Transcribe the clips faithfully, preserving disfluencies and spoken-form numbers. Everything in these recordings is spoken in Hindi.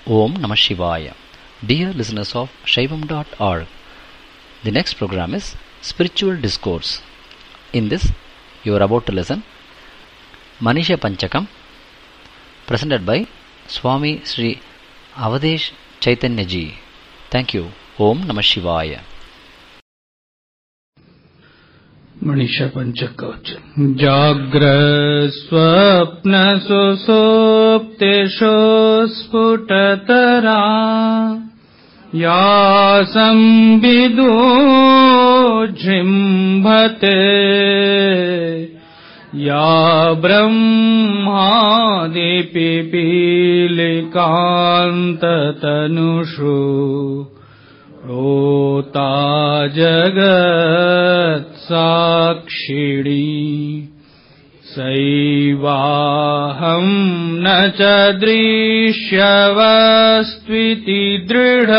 Om Namah Shivaya. Dear listeners of Shaivam dot org, the next program is Spiritual Discourse. In this, you are about to listen Manisha Panchakam, presented by Swami Sri Avadesh Chaitanya Ji. Thank you. Om Namah Shivaya. Manisha पंचकवच जाग्रत् स्वप्न सुषुप्तिषु स्फुटतरा या संविदुर्जृम्भते या ब्रह्मादिपिपीलिकान्ततनुषु रोता जगत् साक्षिणी सैवाहं न च दृश्यवस्त्विति दृढ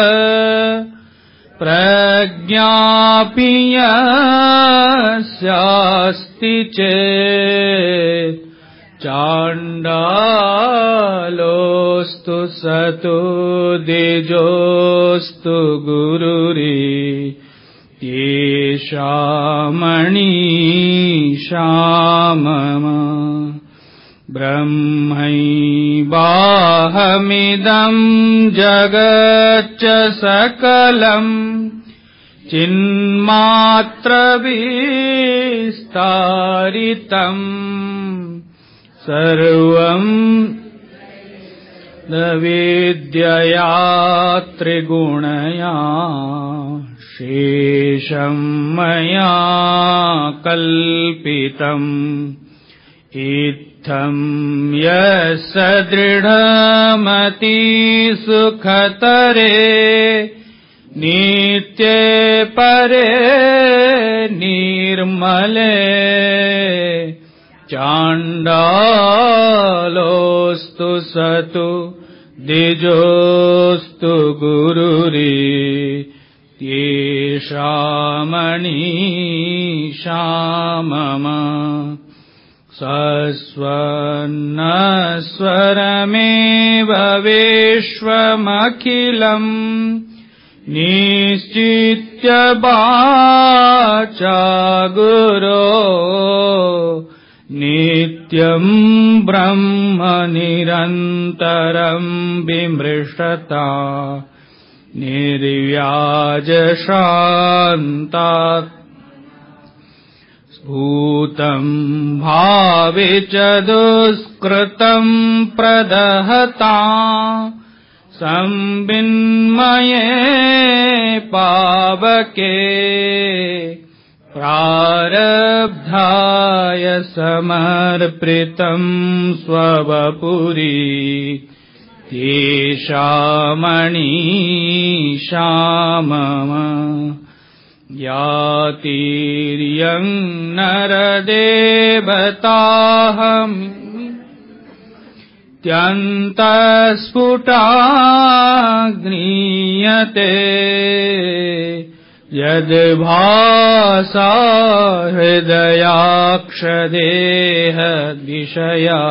प्रज्ञापि यस्यास्ति चेत् चाण्डालोऽस्तु सतो द्विजोऽस्तु गुरुरि येषा मनीषा मम ब्रह्मैवाहमिदं जगच्च सकलम् चिन्मात्रविस्तारितम् सर्वं विद्यया त्रिगुणया शेषं मया कल्पितम् इत्थं यस्य दृढमति सुखतरे नित्ये परे निर्मले चाण्डालोऽस्तु सतु द्विजोऽस्तु गुरुरि येषा मनीषा मम सस्वन्नस्वरमेव विश्वमखिलम् निश्चित्य वाचा गुरो नित्यं ब्रह्म निरन्तरं विमृशता निर्व्याजशान्तात् भूतं भावे च दुष्कृतं प्रदहता संविन्मये पावके प्रारब्धाय समर्पितं स्ववपुरि येषा मनीषा मम यातिर्यं नरदेवताहमित्यन्तस्फुटाग्नीयते यद्भासा हृदयाक्षदेहदिशया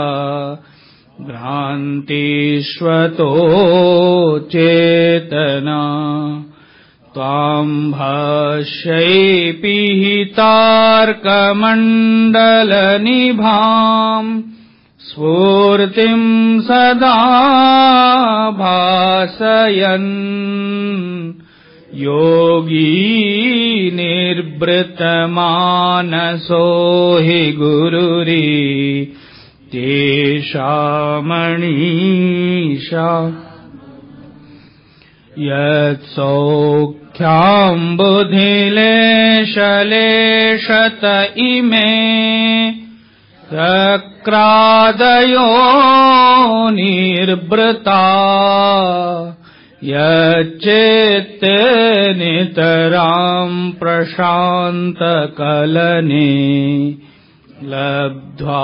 भ्रान्तिष्वतो चेतना त्वां भाष्यैपिहितार्कमण्डलनिभाम् स्फूर्तिं सदा भासयन् योगी निर्वृतमानसो हि गुरुरि तेषा मनीषा यत्सौख्याम्बुधिलेशलेशत इमे सक्रादयो निर्वृता यच्चित्ते नितरां प्रशान्तकलने लब्ध्वा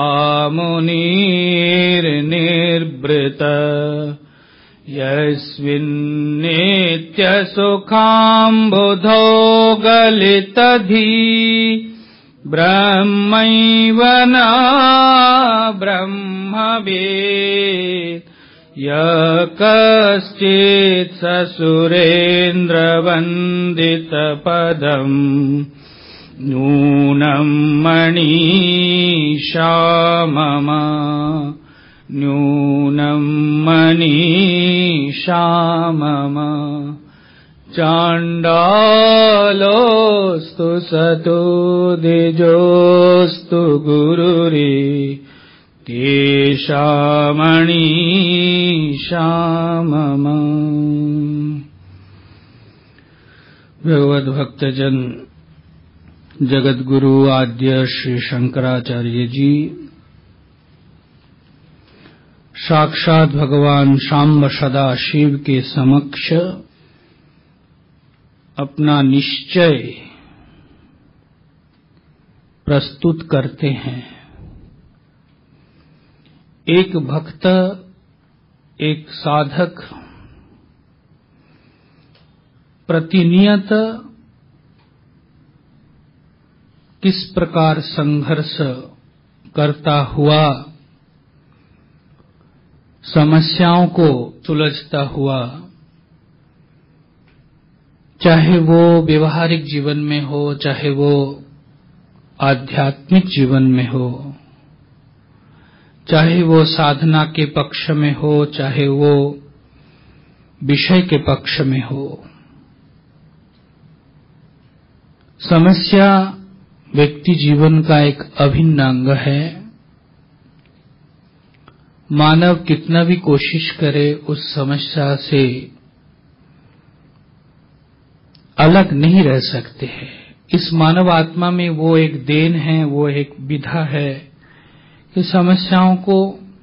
मुनिर्निर्वृत यस्मिन्नित्यसुखाम्बुधौ गलितधी ब्रह्मैव न ब्रह्मवेत् यः कश्चित् ससुरेन्द्रवन्दितपदम् नूनं मनीषा मम न्यूनं मनीषा मम चाण्डालोऽस्तु सतो द्विजोऽस्तु गुरुरि तेषामणीषा मम। भगवद भक्तजन जगतगुरु आद्य श्री शंकराचार्य जी साक्षात भगवान शाम्ब सदा शिव के समक्ष अपना निश्चय प्रस्तुत करते हैं। एक भक्त, एक साधक प्रतिनियत किस प्रकार संघर्ष करता हुआ समस्याओं को सुलझता हुआ, चाहे वो व्यवहारिक जीवन में हो, चाहे वो आध्यात्मिक जीवन में हो, चाहे वो साधना के पक्ष में हो, चाहे वो विषय के पक्ष में हो, समस्या व्यक्ति जीवन का एक अभिन्न अंग है। मानव कितना भी कोशिश करे उस समस्या से अलग नहीं रह सकते हैं। इस मानव आत्मा में वो एक देन है, वो एक विधा है कि समस्याओं को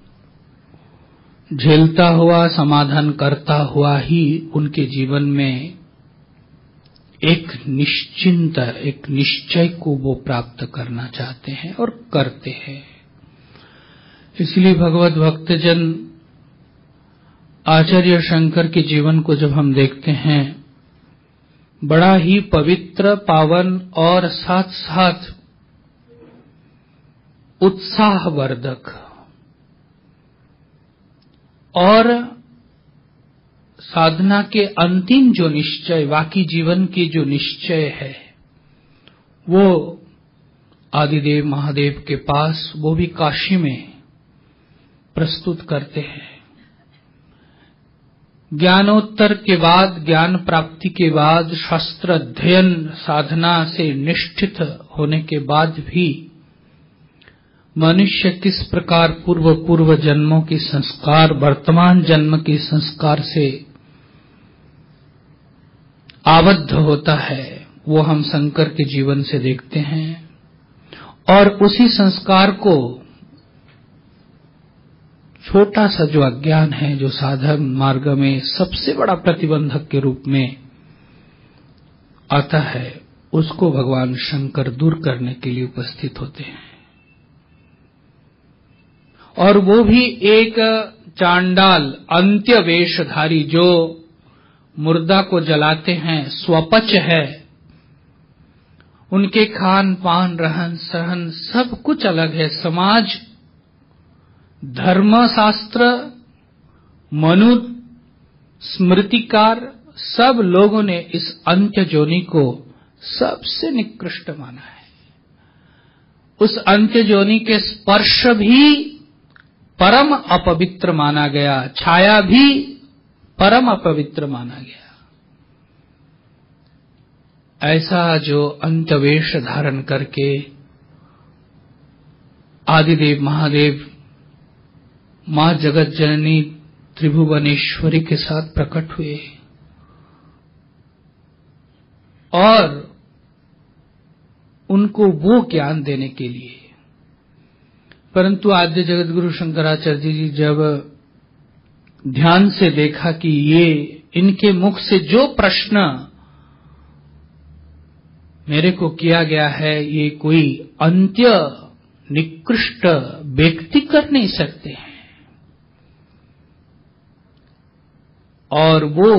झेलता हुआ, समाधान करता हुआ ही उनके जीवन में एक निश्चिंत, एक निश्चय को वो प्राप्त करना चाहते हैं और करते हैं। इसलिए भगवत भक्तजन आचार्य शंकर के जीवन को जब हम देखते हैं, बड़ा ही पवित्र, पावन और साथ साथ उत्साहवर्धक और साधना के अंतिम जो निश्चय, बाकी जीवन की जो निश्चय है, वो आदिदेव महादेव के पास, वो भी काशी में प्रस्तुत करते हैं। ज्ञानोत्तर के बाद, ज्ञान प्राप्ति के बाद, शास्त्र अध्ययन साधना से निष्ठित होने के बाद भी मनुष्य किस प्रकार पूर्व पूर्व जन्मों के संस्कार, वर्तमान जन्म के संस्कार से आबद्ध होता है, वो हम शंकर के जीवन से देखते हैं। और उसी संस्कार को, छोटा सा जो अज्ञान है, जो साधन मार्ग में सबसे बड़ा प्रतिबंधक के रूप में आता है, उसको भगवान शंकर दूर करने के लिए उपस्थित होते हैं। और वो भी एक चांडाल, अंत्य वेशधारी, जो मुर्दा को जलाते हैं, स्वपच है। उनके खान पान, रहन सहन सब कुछ अलग है। समाज, धर्मशास्त्र, मनु स्मृतिकार, सब लोगों ने इस अंत्य जोनि को सबसे निकृष्ट माना है। उस अंत्य जोनि के स्पर्श भी परम अपवित्र माना गया, छाया भी परम अपवित्र माना गया। ऐसा जो अंत्यवेश धारण करके आदिदेव महादेव मां जगत जननी त्रिभुवनेश्वरी के साथ प्रकट हुए और उनको वो ज्ञान देने के लिए। परंतु आद्य जगत गुरु शंकराचार्य जी जब ध्यान से देखा कि ये इनके मुख से जो प्रश्न मेरे को किया गया है, ये कोई अंत्य निकृष्ट व्यक्ति कर नहीं सकते हैं, और वो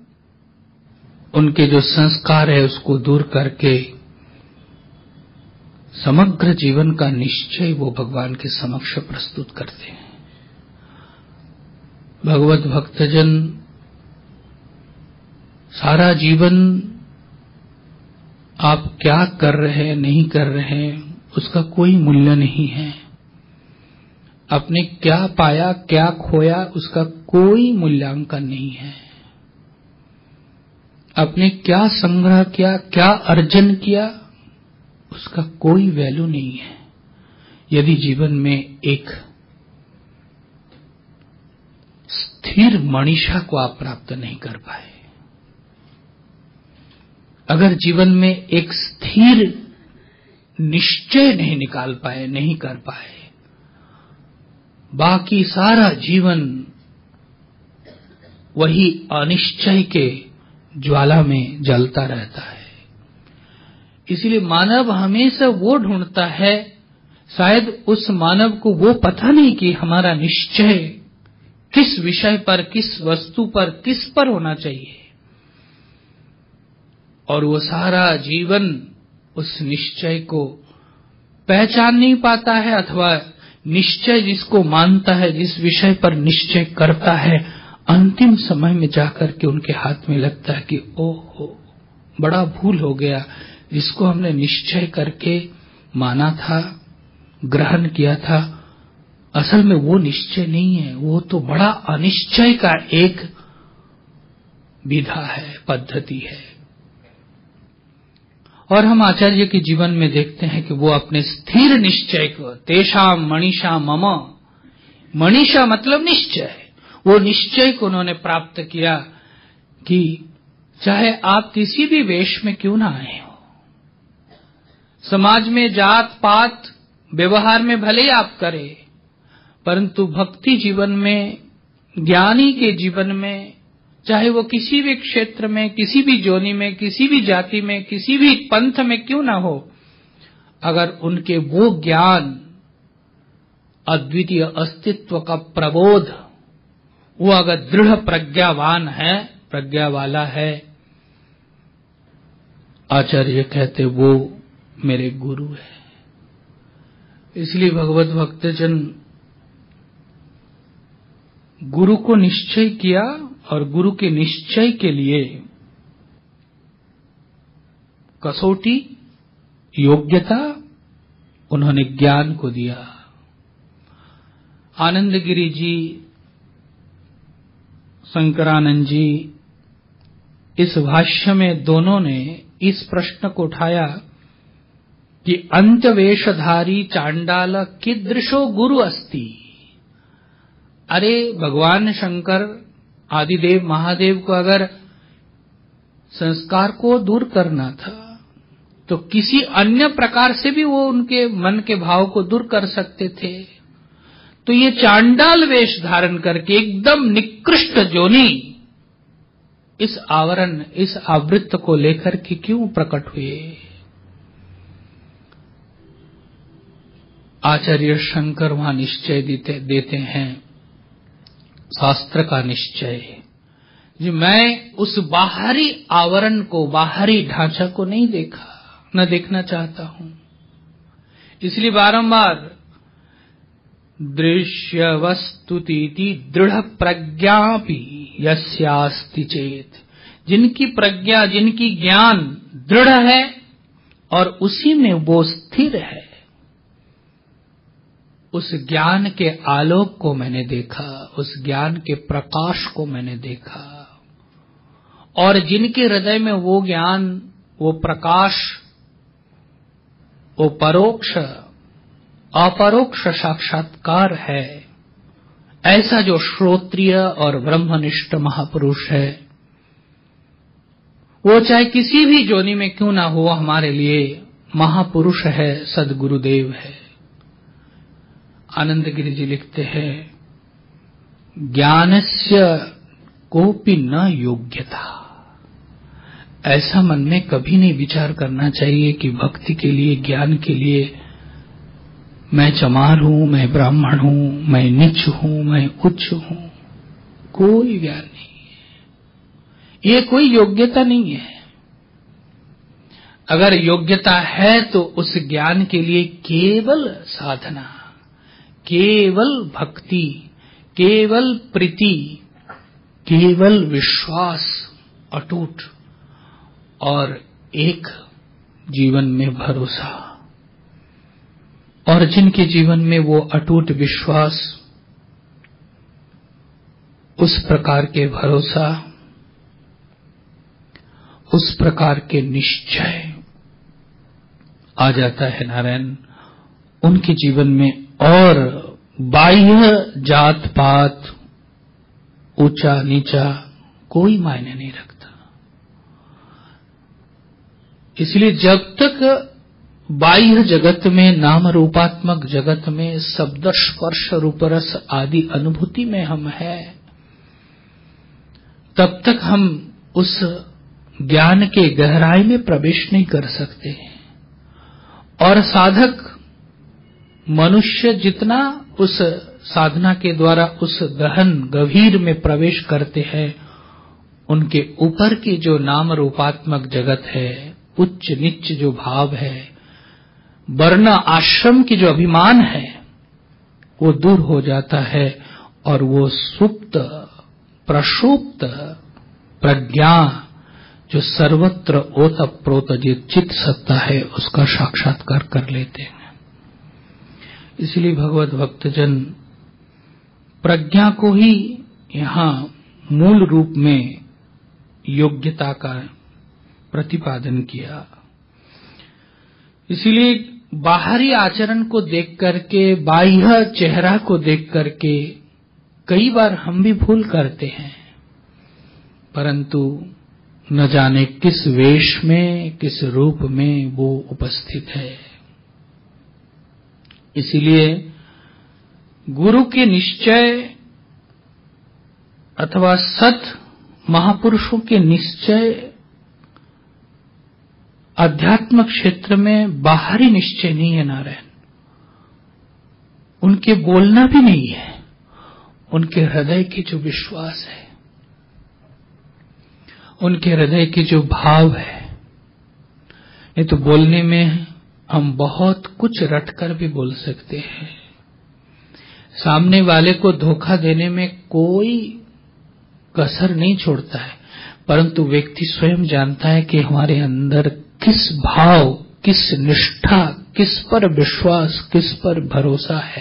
उनके जो संस्कार है उसको दूर करके समग्र जीवन का निश्चय वो भगवान के समक्ष प्रस्तुत करते हैं। भगवत भक्तजन सारा जीवन आप क्या कर रहे हैं, नहीं कर रहे हैं, उसका कोई मूल्य नहीं है। आपने क्या पाया, क्या खोया, उसका कोई मूल्यांकन नहीं है। आपने क्या संग्रह किया, क्या अर्जन किया, उसका कोई वैल्यू नहीं है यदि जीवन में एक स्थिर मनीषा को आप प्राप्त नहीं कर पाए। अगर जीवन में एक स्थिर निश्चय नहीं निकाल पाए, नहीं कर पाए, बाकी सारा जीवन वही अनिश्चय के ज्वाला में जलता रहता है। इसलिए मानव हमेशा वो ढूंढता है, शायद उस मानव को वो पता नहीं कि हमारा निश्चय किस विषय पर, किस वस्तु पर, किस पर होना चाहिए, और वो सारा जीवन उस निश्चय को पहचान नहीं पाता है, अथवा निश्चय जिसको मानता है, जिस विषय पर निश्चय करता है, अंतिम समय में जाकर के उनके हाथ में लगता है कि ओहो, बड़ा भूल हो गया। जिसको हमने निश्चय करके माना था, ग्रहण किया था, असल में वो निश्चय नहीं है, वो तो बड़ा अनिश्चय का एक विधा है, पद्धति है। और हम आचार्य के जीवन में देखते हैं कि वो अपने स्थिर निश्चय को, तेषाम मनीषा मम, मनीषा मतलब निश्चय, वो निश्चय को उन्होंने प्राप्त किया कि चाहे आप किसी भी वेश में क्यों ना आए हो, समाज में जात पात व्यवहार में भले ही आप करें, परंतु भक्ति जीवन में, ज्ञानी के जीवन में, चाहे वो किसी भी क्षेत्र में, किसी भी जोनी में, किसी भी जाति में, किसी भी पंथ में क्यों ना हो, अगर उनके वो ज्ञान, अद्वितीय अस्तित्व का प्रबोध, वो अगर दृढ़ प्रज्ञावान है, प्रज्ञा वाला है, आचार्य कहते वो मेरे गुरु है। इसलिए भगवत भक्तजन गुरु को निश्चय किया, और गुरु के निश्चय के लिए कसौटी, योग्यता उन्होंने ज्ञान को दिया। आनंद गिरी जी, शंकरानंद जी, इस भाष्य में दोनों ने इस प्रश्न को उठाया कि अंत्यवेशधारी चांडाल कीदृशो गुरु अस्ति। अरे भगवान शंकर आदिदेव महादेव को अगर संस्कार को दूर करना था तो किसी अन्य प्रकार से भी वो उनके मन के भाव को दूर कर सकते थे। तो ये चांडाल वेश धारण करके एकदम निकृष्ट जोनी इस आवरण, इस आवृत्त को लेकर के क्यों प्रकट हुए। आचार्य शंकर वहां निश्चय देते, देते हैं, शास्त्र का निश्चय जी, मैं उस बाहरी आवरण को, बाहरी ढांचा को नहीं देखा, न देखना चाहता हूं। इसलिए बारंबार दृश्य वस्तुतीति दृढ़ प्रज्ञापि यस्यास्ति चेत, जिनकी प्रज्ञा, जिनकी ज्ञान दृढ़ है और उसी में वो स्थिर है, उस ज्ञान के आलोक को मैंने देखा, उस ज्ञान के प्रकाश को मैंने देखा। और जिनके हृदय में वो ज्ञान, वो प्रकाश, वो परोक्ष अपरोक्ष साक्षात्कार है, ऐसा जो श्रोत्रिय और ब्रह्मनिष्ठ महापुरुष है, वो चाहे किसी भी जोनी में क्यों ना हो, हमारे लिए महापुरुष है, सद्गुरुदेव है। आनंद गिरि जी लिखते हैं, ज्ञानस्य कोपि न योग्यता। ऐसा मन में कभी नहीं विचार करना चाहिए कि भक्ति के लिए, ज्ञान के लिए मैं चमार हूं, मैं ब्राह्मण हूं, मैं नीच हूं, मैं उच्च हूं। कोई ज्ञान नहीं है, ये कोई योग्यता नहीं है। अगर योग्यता है तो उस ज्ञान के लिए केवल साधना, केवल भक्ति, केवल प्रीति, केवल विश्वास अटूट, और एक जीवन में भरोसा। और जिनके जीवन में वो अटूट विश्वास, उस प्रकार के भरोसा, उस प्रकार के निश्चय आ जाता है नारायण, उनके जीवन में और बाह्य जात पात, ऊंचा नीचा कोई मायने नहीं रखता। इसलिए जब तक बाह्य जगत में, नाम रूपात्मक जगत में, शब्द स्पर्श रूपरस आदि अनुभूति में हम हैं, तब तक हम उस ज्ञान के गहराई में प्रवेश नहीं कर सकते। और साधक मनुष्य जितना उस साधना के द्वारा उस गहन गभीर में प्रवेश करते हैं, उनके ऊपर की जो नाम रूपात्मक जगत है, उच्च नीच जो भाव है, वर्ण आश्रम की जो अभिमान है, वो दूर हो जाता है और वो सुप्त प्रसुप्त प्रज्ञा जो सर्वत्र ओतप्रोत जो चित्त सत्ता है, उसका साक्षात्कार कर लेते हैं। इसलिए भगवत भक्तजन प्रज्ञा को ही यहाँ मूल रूप में योग्यता का प्रतिपादन किया। इसीलिए बाहरी आचरण को देख करके, बाह्य चेहरा को देख करके कई बार हम भी भूल करते हैं, परंतु न जाने किस वेश में, किस रूप में वो उपस्थित है। इसीलिए गुरु के निश्चय अथवा सत महापुरुषों के निश्चय आध्यात्म क्षेत्र में बाहरी निश्चय नहीं है नारायण, उनके बोलना भी नहीं है, उनके हृदय की जो विश्वास है, उनके हृदय की जो भाव है। नहीं तो बोलने में हम बहुत कुछ रटकर भी बोल सकते हैं, सामने वाले को धोखा देने में कोई कसर नहीं छोड़ता है, परंतु व्यक्ति स्वयं जानता है कि हमारे अंदर किस भाव, किस निष्ठा, किस पर विश्वास, किस पर भरोसा है।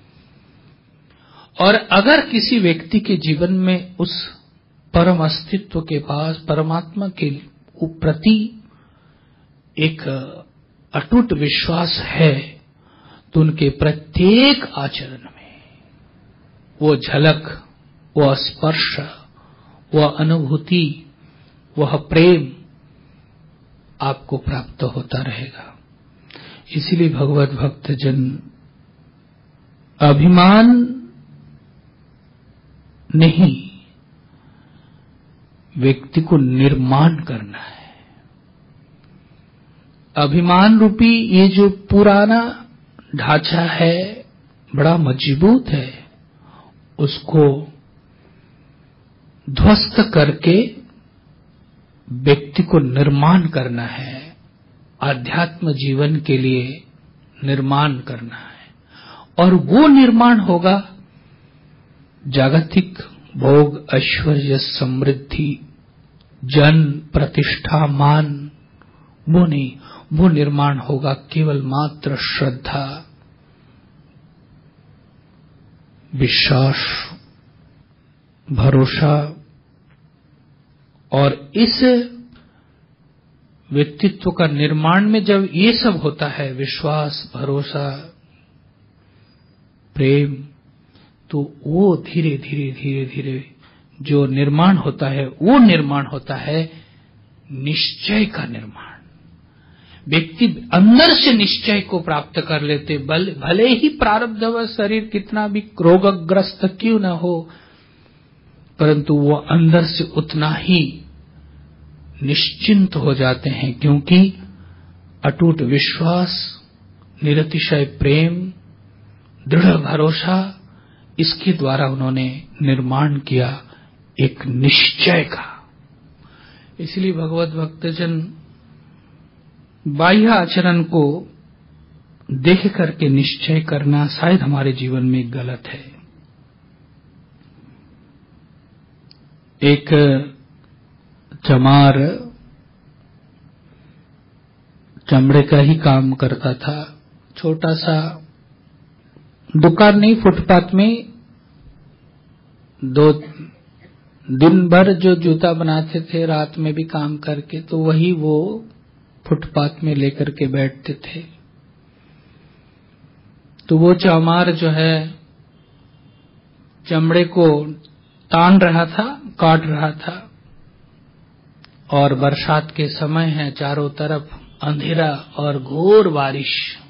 और अगर किसी व्यक्ति के जीवन में उस परम अस्तित्व के पास, परमात्मा के प्रति एक अटूट विश्वास है, तो उनके प्रत्येक आचरण में वो झलक, वह स्पर्श, वह अनुभूति, वह प्रेम आपको प्राप्त होता रहेगा। इसीलिए भगवत भक्तजन अभिमान नहीं, व्यक्ति को निर्माण करना है। अभिमान रूपी ये जो पुराना ढांचा है, बड़ा मजबूत है, उसको ध्वस्त करके व्यक्ति को निर्माण करना है, आध्यात्म जीवन के लिए निर्माण करना है। और वो निर्माण होगा जागतिक भोग, ऐश्वर्य, समृद्धि, जन, प्रतिष्ठा, मान, वो नहीं, वो निर्माण होगा केवल मात्र श्रद्धा, विश्वास, भरोसा। और इस व्यक्तित्व का निर्माण में जब ये सब होता है, विश्वास, भरोसा, प्रेम, तो वो धीरे धीरे धीरे धीरे जो निर्माण होता है, वो निर्माण होता है निश्चय का निर्माण। व्यक्ति अंदर से निश्चय को प्राप्त कर लेते, भले ही प्रारब्ध व शरीर कितना भी रोगग्रस्त क्यों न हो, परंतु वो अंदर से उतना ही निश्चिंत हो जाते हैं, क्योंकि अटूट विश्वास, निरतिशय प्रेम, दृढ़ भरोसा, इसके द्वारा उन्होंने निर्माण किया एक निश्चय का। इसलिए भगवत भक्तजन बाह्य आचरण को देख करके निश्चय करना शायद हमारे जीवन में गलत है। एक चमार चमड़े का ही काम करता था। छोटा सा दुकान नहीं, फुटपाथ में दो दिन भर जो जूता बनाते थे, रात में भी काम करके, तो वही वो फुटपाथ में लेकर के बैठते थे। तो वो चमार जो है चमड़े को तान रहा था, काट रहा था, और बरसात के समय है, चारों तरफ अंधेरा और घोर बारिश।